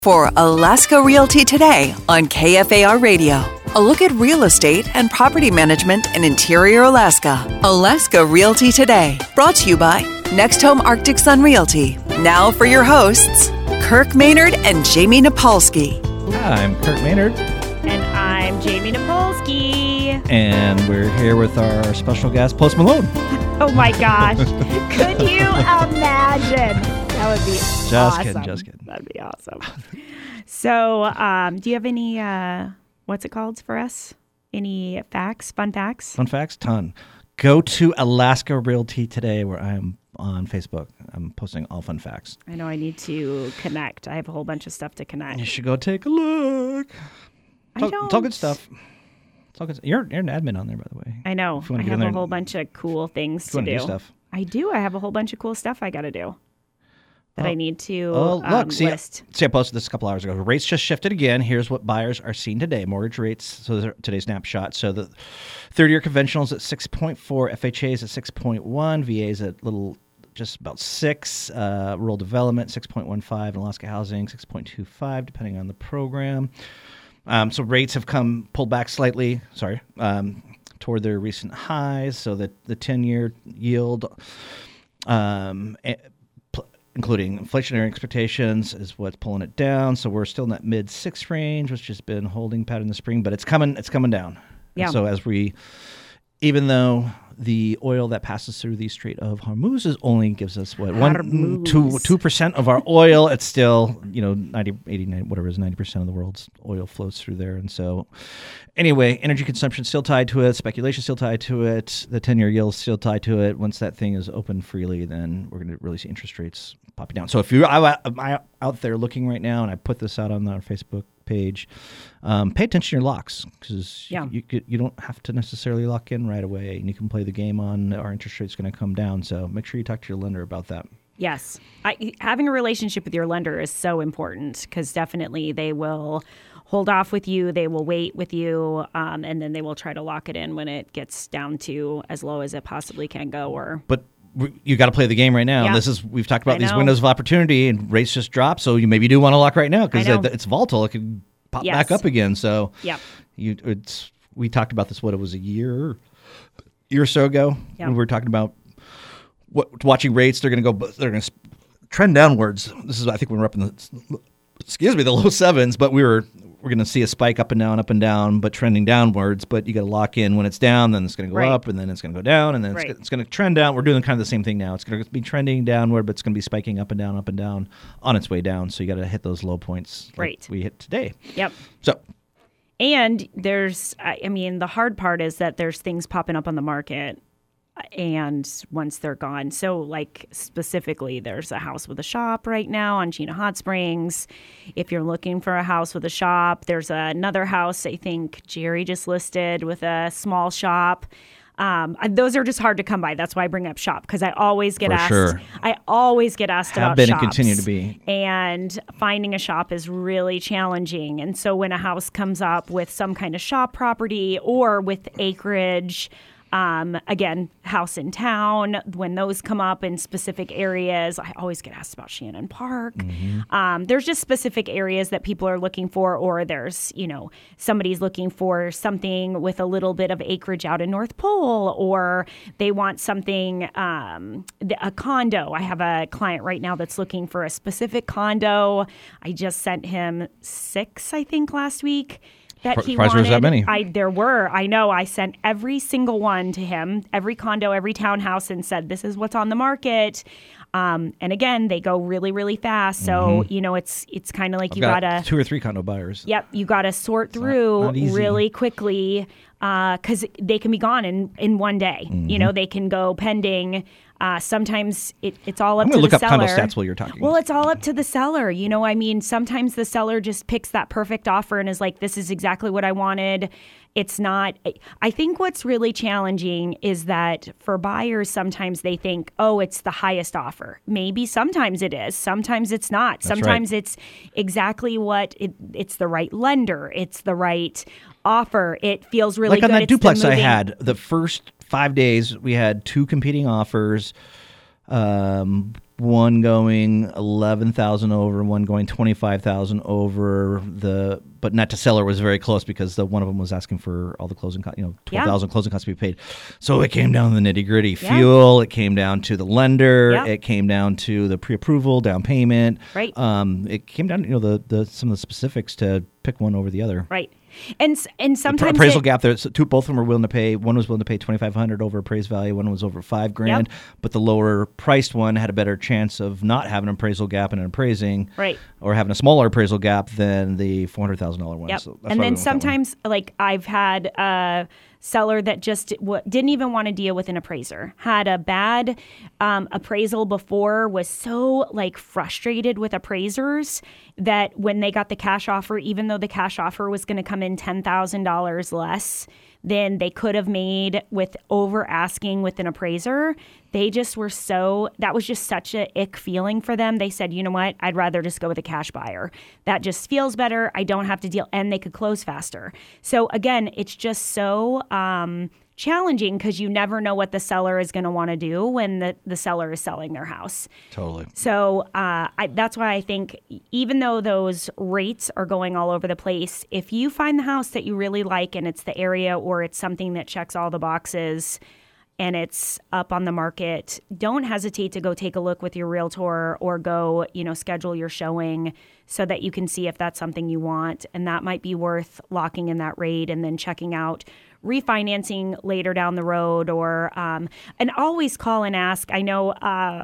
For Alaska Realty Today on KFAR Radio. A look at real estate and property management in interior Alaska. Alaska Realty Today. Brought to you by Next Home Arctic Sun Realty. Now for your hosts, Kirk Maynard and Jamie Napolsky. Hi, I'm Kirk Maynard. And I'm Jamie Napolsky. And we're here with our special guest, Post Malone. Oh my gosh. Could you imagine? That would be awesome. Just kidding. That'd be awesome. So, do you have any, what's it called for us? Any facts, fun facts? Fun facts? Ton. Go to Alaska Realty Today, where I am on Facebook. I'm posting all fun facts. I know I need to connect. I have a whole bunch of stuff to connect. You should go take a look. It's all good stuff. It's all good. You're an admin on there, by the way. I know. I have a whole bunch of cool things to do. Stuff. I do. I have a whole bunch of cool stuff I got to do. That I need to list. See, I posted this a couple hours ago. Rates just shifted again. Here's what buyers are seeing today. Mortgage rates, so today's snapshot. So the 30-year conventional is at 6.4, FHA is at 6.1, VA is at just about 6, rural development 6.15, and Alaska Housing 6.25, depending on the program. So rates have pulled back slightly. Toward their recent highs. So that the 10-year yield, including inflationary expectations, is what's pulling it down. So we're still in that mid-6 range, which has been holding pattern in the spring, but it's coming down. Yeah. And so even though the oil that passes through the Strait of Hormuz only gives us 2% of our oil, it's still 90, 89, whatever it is, 90% of the world's oil flows through there. And so anyway, energy consumption still tied to it, speculation still tied to it, the 10-year yield still tied to it. Once that thing is open freely, then we're going to really see interest rates popping down. So if you're out there looking right now, and I put this out on our Facebook page, pay attention to your locks, because you don't have to necessarily lock in right away, and you can play the game on our interest rate's going to come down. So make sure you talk to your lender about that. Yes. Having a relationship with your lender is so important, because definitely they will hold off with you, they will wait with you, and then they will try to lock it in when it gets down to as low as it possibly can go. But you got to play the game right now. Yeah. We've talked about these windows of opportunity, and rates just dropped, so you maybe do want to lock right now, because it's volatile. It could pop back up again. So we talked about this. It was a year or so ago. Yep. When we were talking about watching rates. They're going to trend downwards. This is, I think, when we're up in the low sevens, but we're going to see a spike up and down, but trending downwards. But you got to lock in when it's down, then it's going to go up, and then it's going to go down, and then it's going to trend down. We're doing kind of the same thing now. It's going to be trending downward, but it's going to be spiking up and down on its way down. So you got to hit those low points like we hit today. Yep. So. And the hard part is that there's things popping up on the market, and once they're gone. So, like, specifically, there's a house with a shop right now on Chena Hot Springs. If you're looking for a house with a shop, there's another house I think Jerry just listed with a small shop. Those are just hard to come by. That's why I bring up shop, because I always get asked. Sure. I always get asked about shops. Have been and continue to be. And finding a shop is really challenging. And so when a house comes up with some kind of shop property or with acreage, again, house in town, when those come up in specific areas, I always get asked about Shannon Park. Mm-hmm. There's just specific areas that people are looking for, or there's, somebody's looking for something with a little bit of acreage out in North Pole, or they want something, a condo. I have a client right now that's looking for a specific condo. I just sent him 6, I think, last week. That he wanted. There was that many. There were. I know. I sent every single one to him, every condo, every townhouse, and said, this is what's on the market. And again, they go really, really fast. So, it's kind of like you got to 2 or 3 condo buyers. Yep. You got to sort through really quickly, because they can be gone in one day. Mm-hmm. They can go pending. Sometimes it's all up to the seller. I'm going to look up condo stats while you're talking. Well, it's all up to the seller. Sometimes the seller just picks that perfect offer and is like, this is exactly what I wanted. It's not. I think what's really challenging is that for buyers, sometimes they think, oh, it's the highest offer. Maybe sometimes it is. Sometimes it's not. Sometimes it's exactly what it's the right lender. It's the right offer. It feels really like good. On that duplex I had, the first 5 days, we had 2 competing offers. One one going 11,000 over, one going 25,000 over. But net to seller was very close because one of them was asking for all the closing costs, 12,000 closing costs to be paid. So it came down to the nitty gritty. Fuel, it came down to the lender, it came down to the pre-approval, down payment. Right. It came down to some of the specifics to pick one over the other. Right. And sometimes appraisal gap there. So both of them were willing to pay. One was willing to pay $2,500 over appraised value. One was over $5,000. But the lower priced one had a better chance of not having an appraisal gap and an appraising, right, or having a smaller appraisal gap than the $400,000 one. Yep. So and then sometimes, like I've had a seller that just didn't even want to deal with an appraiser. Had a bad appraisal before. Was so frustrated with appraisers that when they got the cash offer, even though the cash offer was going to come in $10,000 less than they could have made with over asking with an appraiser, they just were that was just such a ick feeling for them. They said, you know what, I'd rather just go with a cash buyer. That just feels better. I don't have to deal, and they could close faster. So again, it's just so challenging because you never know what the seller is going to want to do when the seller is selling their house. Totally. So that's why I think even though those rates are going all over the place, if you find the house that you really like and it's the area or it's something that checks all the boxes and it's up on the market, don't hesitate to go take a look with your realtor or go, schedule your showing so that you can see if that's something you want. And that might be worth locking in that rate and then checking out refinancing later down the road, or and always call and ask. I know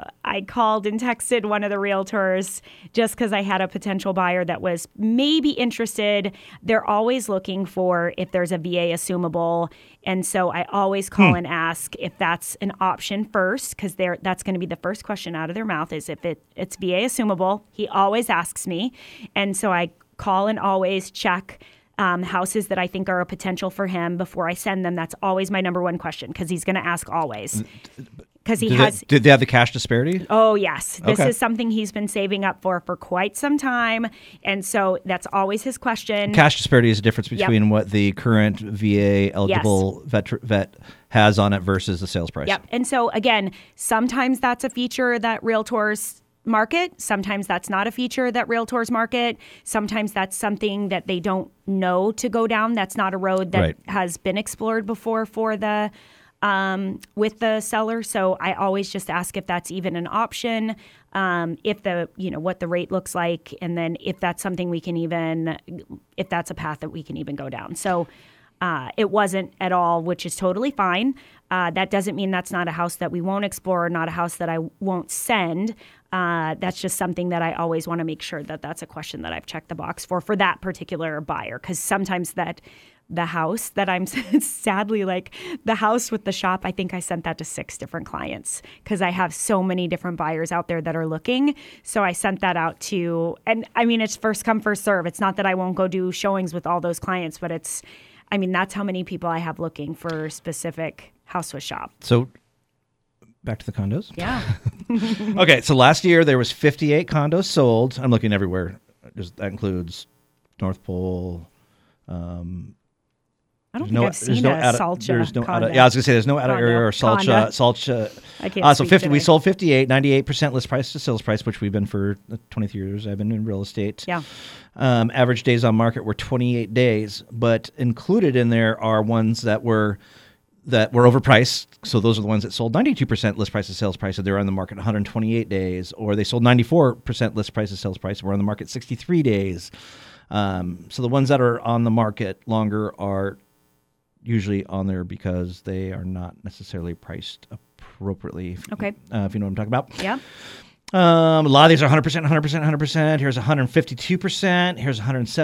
I called and texted one of the realtors just because I had a potential buyer that was maybe interested. They're always looking for if there's a VA assumable, and so I always call and ask if that's an option first, because that's going to be the first question out of their mouth is if it's VA assumable. He always asks me, and so I call and always check houses that I think are a potential for him before I send them. That's always my number one question because he's going to ask always. Because did they have the cash disparity? Oh, yes. This is something he's been saving up for quite some time. And so that's always his question. Cash disparity is the difference between what the current VA eligible vet has on it versus the sales price. Yep. And so, again, sometimes that's a feature that realtors market. Sometimes that's not a feature that realtors market. Sometimes that's something that they don't know to go down. That's not a road that has been explored before for the with the seller. So I always just ask if that's even an option, if what the rate looks like, and then if that's something if that's a path that we can even go down. So it wasn't at all, which is totally fine. That doesn't mean that's not a house that we won't explore, or not a house that I won't send. That's just something that I always want to make sure that that's a question that I've checked the box for that particular buyer. Because sometimes the house that I'm sadly the house with the shop, I think I sent that to 6 different clients because I have so many different buyers out there that are looking. So I sent that out to, and I mean, it's first come, first serve. It's not that I won't go do showings with all those clients, but that's how many people I have looking for specific house with shop. So back to the condos. Yeah. Okay, so last year there was 58 condos sold. I'm looking everywhere. That includes North Pole. I don't think I've seen a Salcha condo. I was going to say there's no outer area or Salcha. I can't so 50. We sold 58, 98% list price to sales price, which we've been for 23 years. I've been in real estate. Yeah. Average days on market were 28 days, but included in there are ones that were overpriced. So those are the ones that sold 92% list price to sales price, and they're on the market 128 days, or they sold 94% list price to sales price and were on the market 63 days. So the ones that are on the market longer are usually on there because they are not necessarily priced appropriately. Okay. If you know what I'm talking about. Yeah. A lot of these are 100%, 100%, 100%. Here's 152%. Here's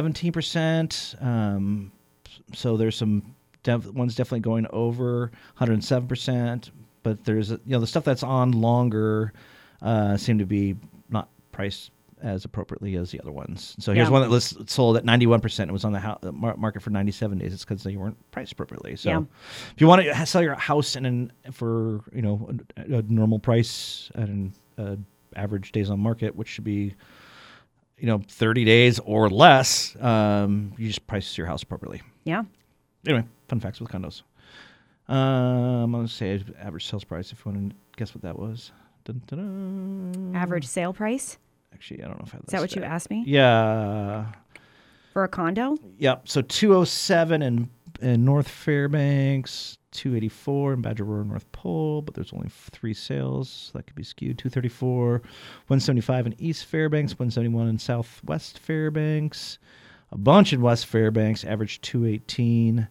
117%. So there's some one's definitely going over 107%, but there's the stuff that's on longer seem to be not priced as appropriately as the other ones. So here's one that was sold at 91%. It was on the market for 97 days. It's because they weren't priced appropriately. So if you want to sell your house for a normal price at an average days on market, which should be 30 days or less, you just price your house appropriately. Yeah. Anyway, fun facts with condos. I'm going to say average sales price if you want to guess what that was. Average sale price? Actually, I don't know if I have that. Is that what you asked me? Yeah. For a condo? Yep. So 207 in North Fairbanks, 284 in Badger Road, North Pole, but there's only 3 sales. So that could be skewed. 234, 175 in East Fairbanks, 171 in Southwest Fairbanks, a bunch in West Fairbanks, average 218,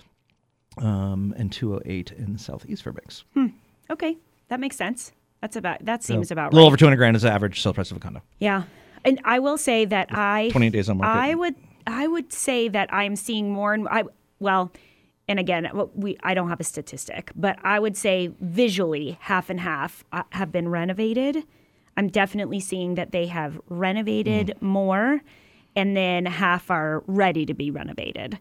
and 208 in Southeast Fairbanks. Okay, that makes sense. That seems about right. A little over 200 grand is the average sale price of a condo. Yeah, and I will say that 28 days on market. I would say that I'm seeing more and and again, I don't have a statistic, but I would say visually half and half have been renovated. I'm definitely seeing that they have renovated more, and then half are ready to be renovated.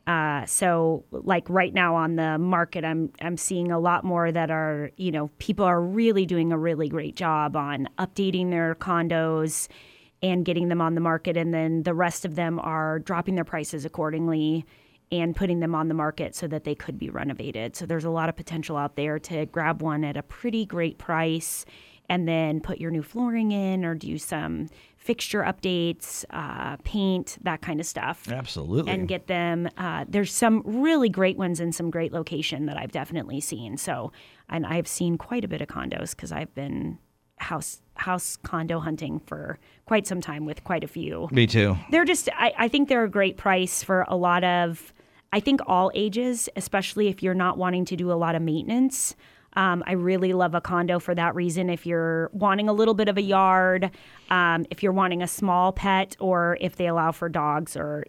So like right now on the market, I'm seeing a lot more that are, people are really doing a really great job on updating their condos and getting them on the market. And then the rest of them are dropping their prices accordingly and putting them on the market so that they could be renovated. So there's a lot of potential out there to grab one at a pretty great price and then put your new flooring in or do some fixture updates, paint, that kind of stuff. Absolutely. And get them. There's some really great ones in some great location that I've definitely seen. So, and I've seen quite a bit of condos because I've been house condo hunting for quite some time with quite a few. Me too. They're just, I think they're a great price for a lot of, I think all ages, especially if you're not wanting to do a lot of maintenance. I really love a condo for that reason. If you're wanting a little bit of a yard, if you're wanting a small pet, or if they allow for dogs or,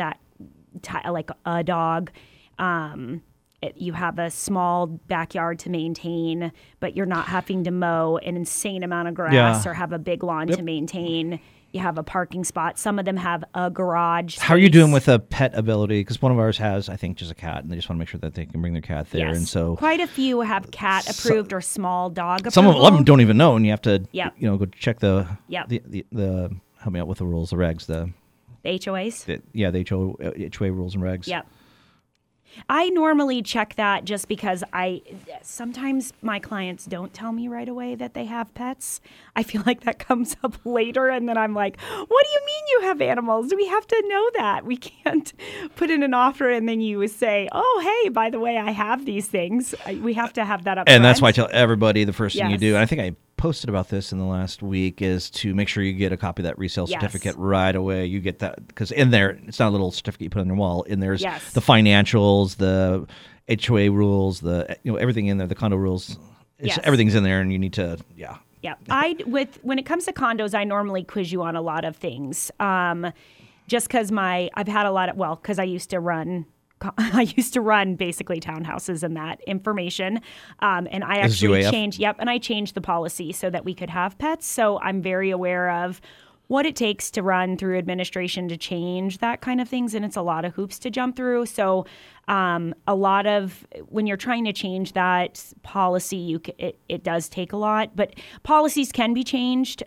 like a dog, you have a small backyard to maintain, but you're not having to mow an insane amount of grass or have a big lawn to maintain. You have a parking spot. Some of them have a garage space. How are you doing with a pet ability? Because one of ours has, I think, just a cat, and they just want to make sure that they can bring their cat there. Yes. And so quite a few have cat approved or small dog approved. Some of them don't even know, and you have to, go check the help me out with the rules, the regs, the HOAs. The HOA rules and regs. Yep. I normally check that just because sometimes my clients don't tell me right away that they have pets. I feel like that comes up later, and then I'm like, what do you mean you have animals? We have to know that. We can't put in an offer and then you say, oh, hey, by the way, I have these things. We have to have that up And front. that's why I tell everybody the first thing you do, and I think I posted about this in the last week, is to make sure you get a copy of that resale certificate right away. You get that, because in there, it's not a little certificate you put on your wall. In there's the financials, the HOA rules, everything in there, the condo rules. Everything's in there, and you need to, Yeah. When it comes to condos, I normally quiz you on a lot of things. Just because I've had a lot of, because I used to run basically townhouses and that information. And I actually changed the policy so that we could have pets. So I'm very aware of what it takes to run through administration to change that kind of things. And it's a lot of hoops to jump through. So a lot of, when you're trying to change that policy, it does take a lot, but policies can be changed.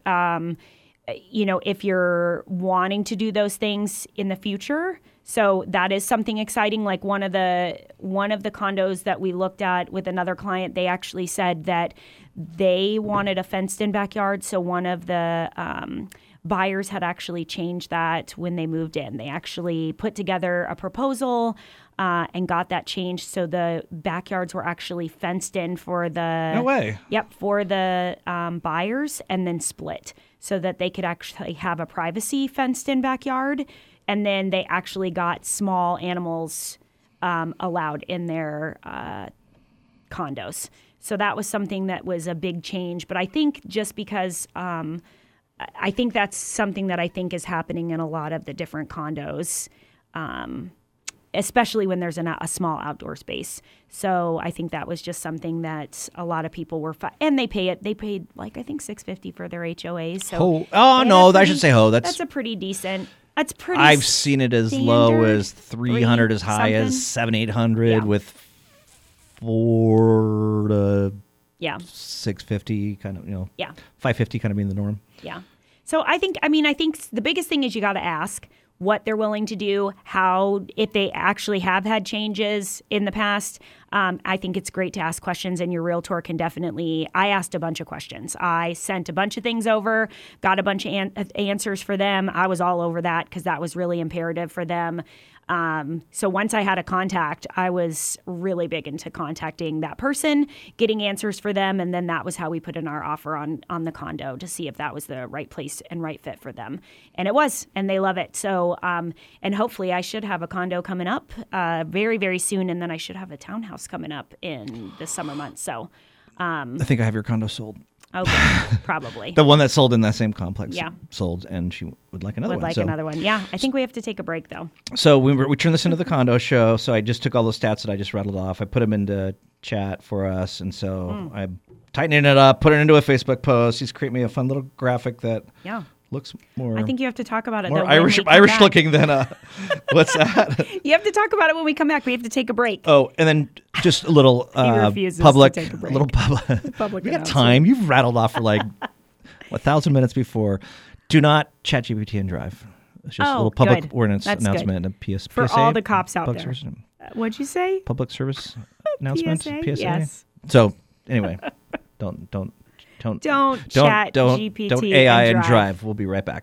If you're wanting to do those things in the future. So that is something exciting. Like one of the condos that we looked at with another client, they actually said that they wanted a fenced-in backyard. So one of the buyers had actually changed that when they moved in. They actually put together a proposal and got that changed. So the backyards were actually fenced in for the... No way. Yep, for the buyers, and then split so that they could actually have a privacy fenced-in backyard. And then they actually got small animals allowed in their condos. So that was something that was a big change. But I think just because I think that's something that I think is happening in a lot of the different condos, especially when there's a small outdoor space. So I think that was just something that a lot of people were, and they paid like, I think $650 for their HOAs. So I should say That's a pretty decent. That's pretty. I've seen it as low as 300, as high as 700-800 with 4 to 650 kind of, 550 kind of being the norm. Yeah. So I think the biggest thing is you got to ask what they're willing to do, if they actually have had changes in the past. I think it's great to ask questions, and your realtor can definitely. I asked a bunch of questions. I sent a bunch of things over, got a bunch of answers for them. I was all over that because that was really imperative for them. So once I had a contact, I was really big into contacting that person, getting answers for them, and then that was how we put in our offer on the condo to see if that was the right place and right fit for them. And it was, and they love it. So, and hopefully I should have a condo coming up very, very soon, and then I should have a townhouse coming up in the summer months. So I think I have your condo sold. Okay, probably. The one that sold in that same complex Yeah. sold, and she would like another one. Another one. Yeah, I think we have to take a break, though. So we turned this into the condo show, so I just took all those stats that I just rattled off. I put them into chat for us, and so I tightened it up, put it into a Facebook post. He's created me a fun little graphic that looks more... I think you have to talk about it, more though, Irish looking than... what's that? You have to talk about it when we come back. We have to take a break. Oh, and then just a little public... to take a break. A little public we got announcement. time. You've rattled off for like 1,000 minutes before. Do not ChatGPT and drive. It's just a little public ordinance announcement. A PSA. For all the cops out public there. Service, What'd you say? public service announcement. PSA? PSA. Yes. So anyway, don't chat GPT don't AI and and drive. We'll be right back.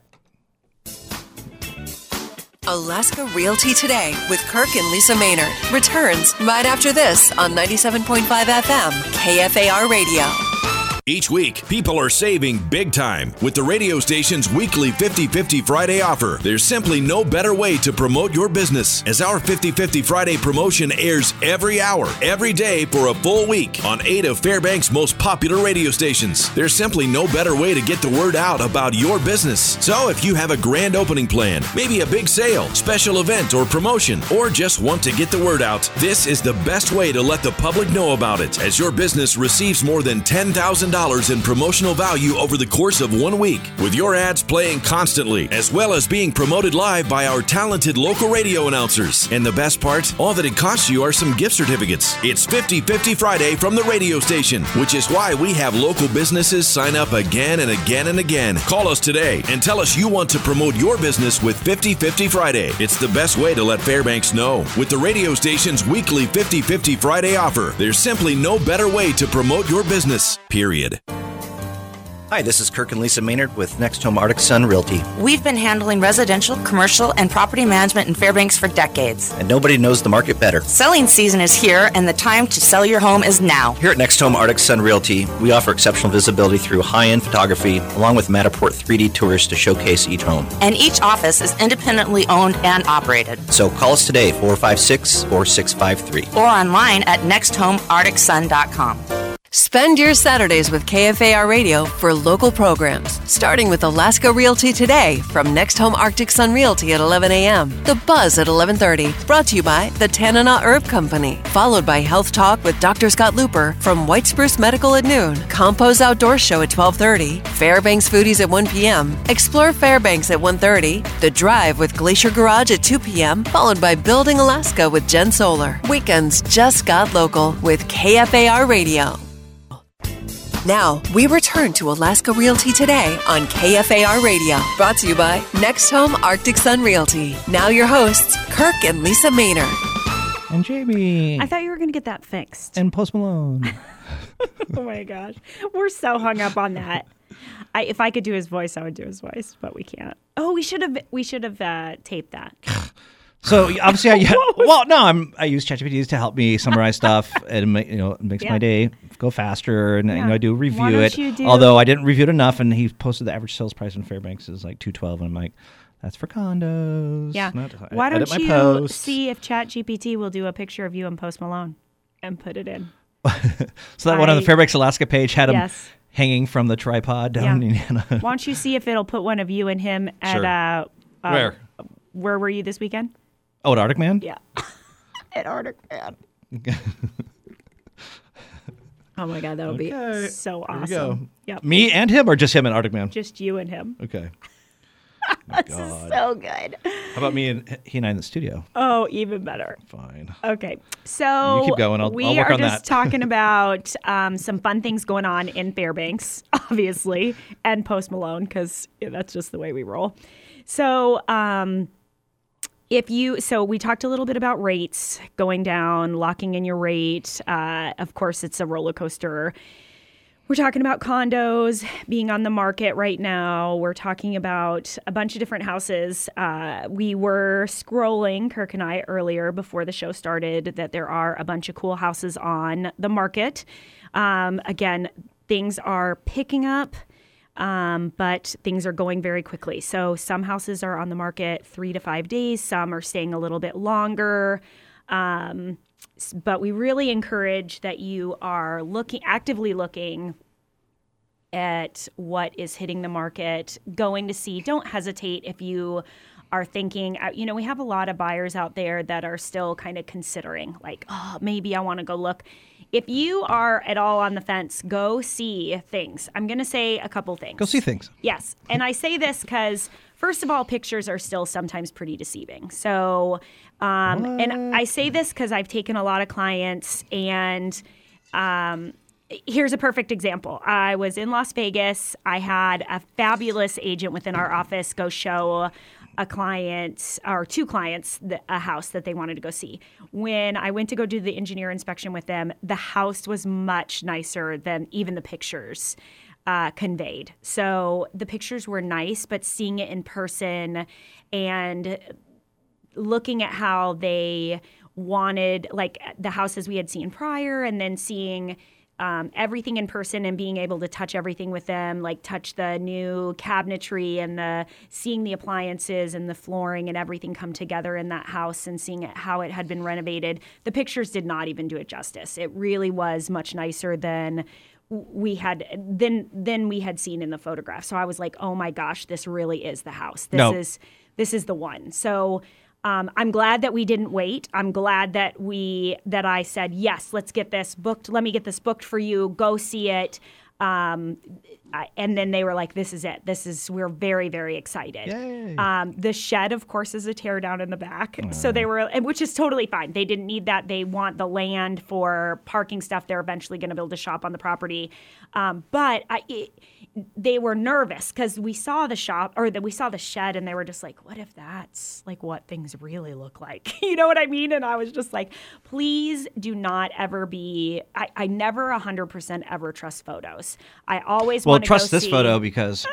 Alaska Realty Today with Kirk and Lisa Maynard returns right after this on 97.5 FM KFAR Radio. Each week, people are saving big time with the radio station's weekly 50/50 Friday offer. There's simply no better way to promote your business, as our 50/50 Friday promotion airs every hour, every day for a full week on 8 of Fairbanks' most popular radio stations. There's simply no better way to get the word out about your business. So if you have a grand opening plan, maybe a big sale, special event, or promotion, or just want to get the word out, this is the best way to let the public know about it, as your business receives more than $10,000 in promotional value over the course of 1 week, with your ads playing constantly, as well as being promoted live by our talented local radio announcers. And the best part, all that it costs you are some gift certificates. It's 50/50 Friday from the radio station, which is why we have local businesses sign up again and again and again. Call us today and tell us you want to promote your business with 50/50 Friday. It's the best way to let Fairbanks know. With the radio station's weekly 50/50 Friday offer, there's simply no better way to promote your business, period. Hi, this is Kirk and Lisa Maynard with Next Home Arctic Sun Realty. We've been handling residential, commercial, and property management in Fairbanks for decades. And nobody knows the market better. Selling season is here, and the time to sell your home is now. Here at Next Home Arctic Sun Realty, we offer exceptional visibility through high-end photography, along with Matterport 3D tours to showcase each home. And each office is independently owned and operated. So call us today, 456-4653. Or online at nexthomearcticsun.com. Spend your Saturdays with KFAR Radio for local programs, starting with Alaska Realty Today from Next Home Arctic Sun Realty at 11 a.m., The Buzz at 11:30, brought to you by the Tanana Herb Company, followed by Health Talk with Dr. Scott Looper from White Spruce Medical at noon, Compo's Outdoor Show at 12:30, Fairbanks Foodies at 1 p.m., Explore Fairbanks at 1:30, The Drive with Glacier Garage at 2 p.m., followed by Building Alaska with Jen Solar. Weekends just got local with KFAR Radio. Now, we return to Alaska Realty Today on KFAR Radio. Brought to you by Next Home Arctic Sun Realty. Now your hosts, Kirk and Lisa Maynard. And Jamie. I thought you were going to get that fixed. And Post Malone. Oh my gosh. We're so hung up on that. If I could do his voice, I would do his voice, but we can't. Oh, we should have taped that. So obviously, I use ChatGPT to help me summarize stuff, and it makes my day go faster. And I do review it. Although I didn't review it enough, and he posted the average sales price in Fairbanks is like $212, and I'm like, that's for condos. Yeah. Why don't you see if ChatGPT will do a picture of you and Post Malone and put it in? So that one on the Fairbanks Alaska page had him. Yes. Hanging from the tripod down in Indiana. Why don't you see if it'll put one of you and him at where were you this weekend? Oh, at Arctic Man? Yeah. At Arctic Man. Oh my God, that would be so awesome. Yep. Me and him, or just him and Arctic Man? Just you and him. Okay. This is so good. How about me and he and I in the studio? Oh, even better. Fine. Okay. So you keep going. I'll work on that. We are just talking about some fun things going on in Fairbanks, obviously, and Post Malone, because that's just the way we roll. So So we talked a little bit about rates going down, locking in your rate. Of course, it's a roller coaster. We're talking about condos being on the market right now. We're talking about a bunch of different houses. We were scrolling, Kirk and I, earlier before the show started, that there are a bunch of cool houses on the market. Again, things are picking up. But things are going very quickly. So some houses are on the market 3 to 5 days. Some are staying a little bit longer. But we really encourage that you are actively looking at what is hitting the market, going to see. Don't hesitate if you are thinking, we have a lot of buyers out there that are still kind of considering, like, oh, maybe I want to go look. If you are at all on the fence, go see things. I'm going to say a couple things. Go see things. Yes. And I say this because, first of all, pictures are still sometimes pretty deceiving. So, and I say this because I've taken a lot of clients, and here's a perfect example. I was in Las Vegas. I had a fabulous agent within our office go show a client or two clients a house that they wanted to go see. When I went to go do the engineer inspection with them, the house was much nicer than even the pictures conveyed. So the pictures were nice, but seeing it in person and looking at how they wanted, like the houses we had seen prior, and then seeing everything in person and being able to touch everything with them, like touch the new cabinetry and seeing the appliances and the flooring and everything come together in that house, and seeing how it had been renovated. The pictures did not even do it justice. It really was much nicer than we had seen in the photograph. So I was like, oh my gosh, this really is the house. This is the one. So I'm glad that we didn't wait. I'm glad that I said, yes, let's get this booked. Let me get this booked for you. Go see it. And then they were like, this is it. We're very, very excited. The shed, of course, is a tear down in the back. So they were, which is totally fine. They didn't need that. They want the land for parking stuff. They're eventually going to build a shop on the property. But they were nervous because we saw the shed, and they were just like, what if that's like what things really look like? You know what I mean? And I was just like, please do not ever I never 100% ever trust photos. I always want to trust this photo because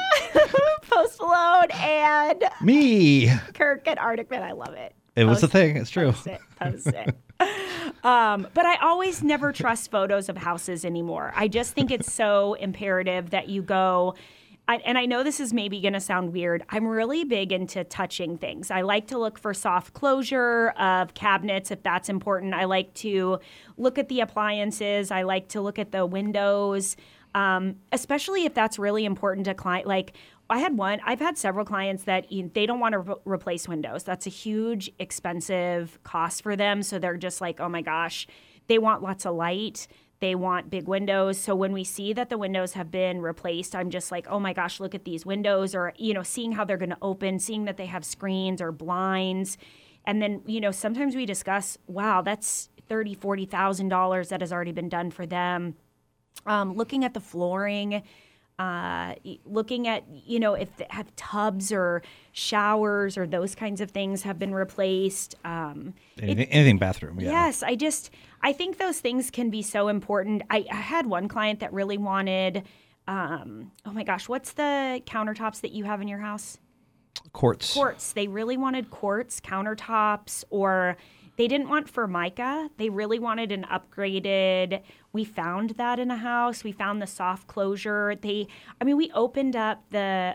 Post Malone and me, Kirk and Arctic Man. I love it. It was the thing. It's true. Post it. But I always never trust photos of houses anymore. I just think it's so imperative that you go. And I know this is maybe going to sound weird. I'm really big into touching things. I like to look for soft closure of cabinets if that's important. I like to look at the appliances. I like to look at the windows, especially if that's really important to client. Like I've had several clients that they don't want to replace windows. That's a huge, expensive cost for them. So they're just like, oh my gosh, they want lots of light. They want big windows. So when we see that the windows have been replaced, I'm just like, oh my gosh, look at these windows, or, seeing how they're going to open, seeing that they have screens or blinds. And then, sometimes we discuss, wow, that's $30,000, $40,000 that has already been done for them. Looking at the flooring, looking at, if they have tubs or showers or those kinds of things have been replaced. Anything bathroom. Yeah. Yes. I think those things can be so important. I had one client that really wanted, oh my gosh, what's the countertops that you have in your house? Quartz. They really wanted quartz countertops, or they didn't want Formica. They really wanted an upgraded. We found that in a house. We found the soft closure. We opened up the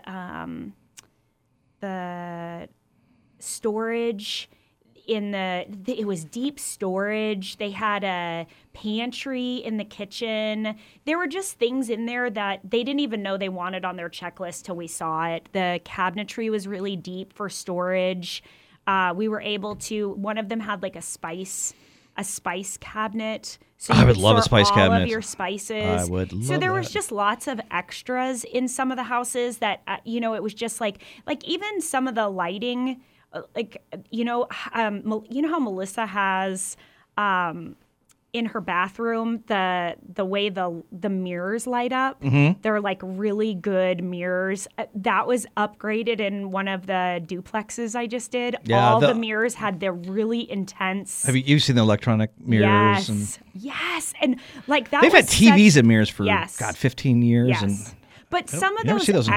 storage it was deep storage. They had a pantry in the kitchen. There were just things in there that they didn't even know they wanted on their checklist till we saw it. The cabinetry was really deep for storage. We were able to, one of them had like a spice cabinet. So I would love a spice cabinet. All of your spices. I would love So there that. was just lots of extras in some of the houses that, it was just like even some of the lighting, how Melissa has in her bathroom, the way the mirrors light up, they're like really good mirrors. That was upgraded in one of the duplexes I just did. Yeah, all the mirrors had their really intense. Have you've seen the electronic mirrors? Yes, and like that. They've had TVs and mirrors for 15 years. Yes. And but some of those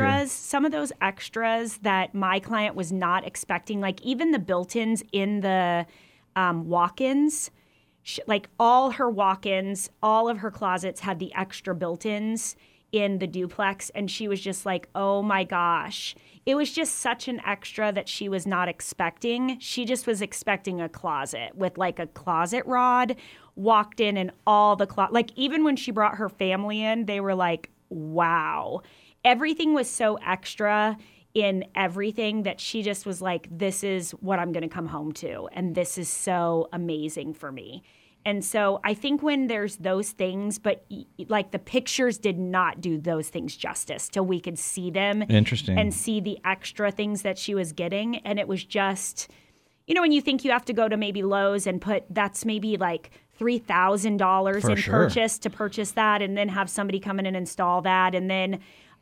extras that my client was not expecting, like even the built-ins in the walk-ins, like all her walk-ins, all of her closets had the extra built-ins in the duplex, and she was just like, oh my gosh. It was just such an extra that she was not expecting. She just was expecting a closet with like a closet rod, walked in and all the like even when she brought her family in, they were like, wow. Everything was so extra in everything that she just was like, this is what I'm going to come home to. And this is so amazing for me. And so I think when there's those things, but like the pictures did not do those things justice till we could see them. Interesting. And see the extra things that she was getting. And it was just, when you think you have to go to maybe Lowe's and that's maybe like $3,000 in purchase to purchase that, and then have somebody come in and install that. And then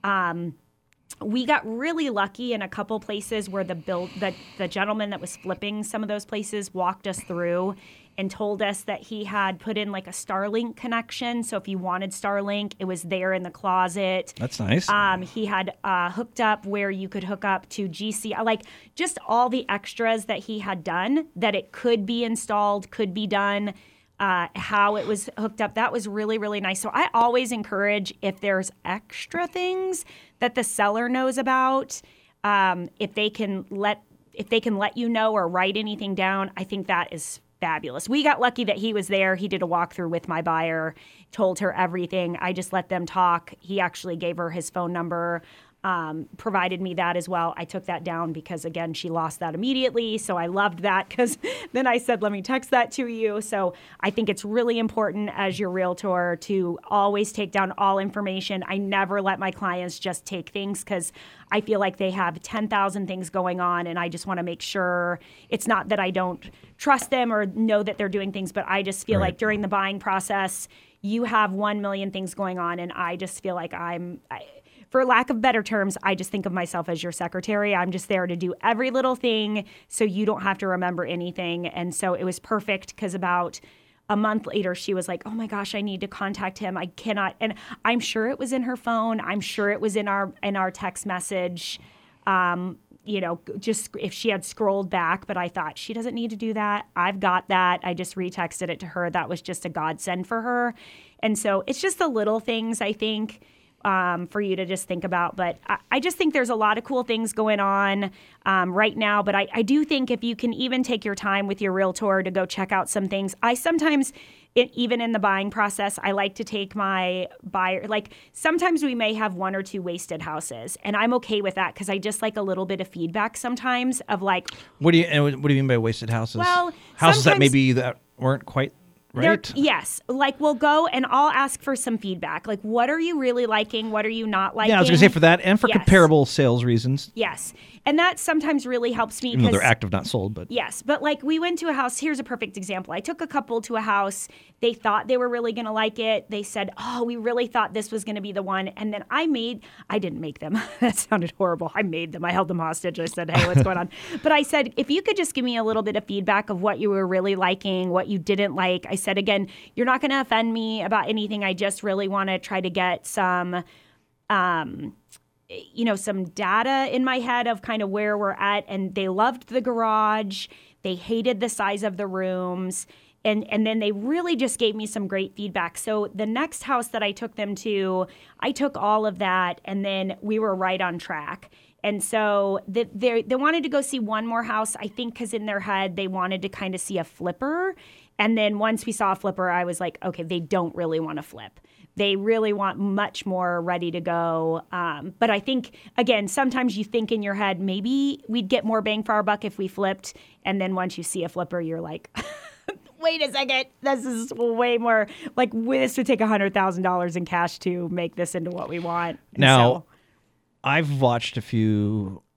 we got really lucky in a couple places where the gentleman that was flipping some of those places walked us through and told us that he had put in like a Starlink connection. So if you wanted Starlink, it was there in the closet. That's nice. He had hooked up where you could hook up to GC, like just all the extras that he had done, that it could be installed, could be done, how it was hooked up. That was really, really nice. So I always encourage, if there's extra things that the seller knows about, if they can let you know or write anything down, I think that is fabulous. We got lucky that he was there. He did a walkthrough with my buyer, told her everything. I just let them talk. He actually gave her his phone number, provided me that as well. I took that down because, again, she lost that immediately. So I loved that, because then I said, let me text that to you. So I think it's really important as your realtor to always take down all information. I never let my clients just take things, because I feel like they have 10,000 things going on, and I just want to make sure it's not that I don't trust them or know that they're doing things, but I just feel like during the buying process, you have 1 million things going on, and I just feel like for lack of better terms, I just think of myself as your secretary. I'm just there to do every little thing so you don't have to remember anything. And so it was perfect, because about a month later, she was like, oh my gosh, I need to contact him. I cannot. And I'm sure it was in her phone. I'm sure it was in our text message. Just if she had scrolled back, but I thought, she doesn't need to do that. I've got that. I just retexted it to her. That was just a godsend for her. And so it's just the little things, I think, for you to just think about. But I just think there's a lot of cool things going on right now. But I do think if you can even take your time with your realtor to go check out some things, I sometimes, even in the buying process, I like to take my buyer, like sometimes we may have 1 or 2 wasted houses, and I'm okay with that, because I just like a little bit of feedback sometimes of like. What do you mean by wasted houses? Well, houses that maybe that weren't quite right? Yes. Like we'll go and I'll ask for some feedback. Like, what are you really liking? What are you not liking? Yeah, I was going to say for that and for comparable sales reasons. Yes. And that sometimes really helps me. Even though they're active, not sold. But yes. But like we went to a house. Here's a perfect example. I took a couple to a house. They thought they were really going to like it. They said, oh, we really thought this was going to be the one. And then I didn't make them. That sounded horrible. I made them. I held them hostage. I said, hey, what's going on? But I said, if you could just give me a little bit of feedback of what you were really liking, what you didn't like. I said, again, you're not going to offend me about anything. I just really want to try to get some some data in my head of kind of where we're at. And they loved the garage. They hated the size of the rooms. And then they really just gave me some great feedback. So the next house that I took them to, I took all of that, and then we were right on track. And so they wanted to go see one more house, I think, because in their head they wanted to kind of see a flipper. And then once we saw a flipper, I was like, okay, they don't really want to flip. They really want much more ready to go. But I think, again, sometimes you think in your head, maybe we'd get more bang for our buck if we flipped. And then once you see a flipper, you're like, wait a second, this is way more, like this would take $100,000 in cash to make this into what we want. And now, I've watched a few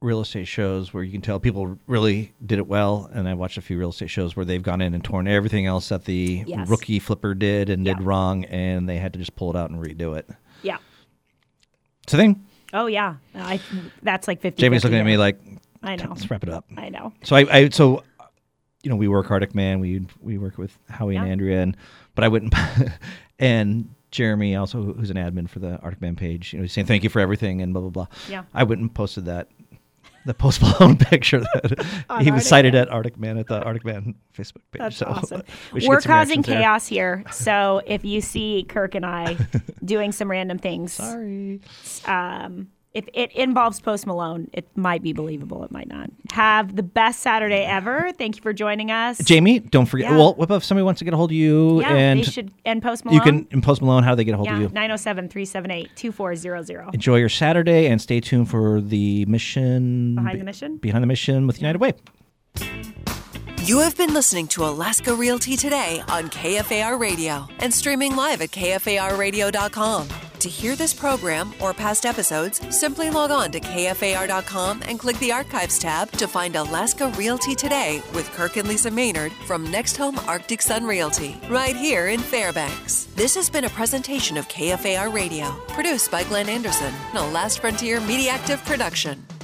real estate shows where you can tell people really did it well, and I watched a few real estate shows where they've gone in and torn everything else that the rookie flipper did and did wrong, and they had to just pull it out and redo it. Yeah. It's a thing. Oh, yeah. That's like 50. Jamie's looking at me like, I know. Let's wrap it up. I know. So you know, we work Arctic Man. We work with Howie and Andrea, but I wouldn't. And Jeremy also, who's an admin for the Arctic Man page, you know, he's saying thank you for everything and blah blah blah. Yeah. I wouldn't have posted that. The Post Malone picture that he was cited at Arctic Man at the Arctic Man Facebook page. That's so awesome. We're causing chaos here. So if you see Kirk and I doing some random things, sorry. If it involves Post Malone, it might be believable. It might not. Have the best Saturday ever. Thank you for joining us. Jamie, don't forget. Yeah. Well, what if somebody wants to get a hold of you? Yeah, and they should. And Post Malone. You can, and Post Malone, how do they get a hold of you? 907-378-2400. Enjoy your Saturday and stay tuned for the mission. Behind the Mission? Behind the Mission with United Way. You have been listening to Alaska Realty Today on KFAR Radio and streaming live at KFARradio.com. To hear this program or past episodes, simply log on to KFAR.com and click the Archives tab to find Alaska Realty Today with Kirk and Lisa Maynard from Next Home Arctic Sun Realty, right here in Fairbanks. This has been a presentation of KFAR Radio, produced by Glenn Anderson, a Last Frontier Mediactive production.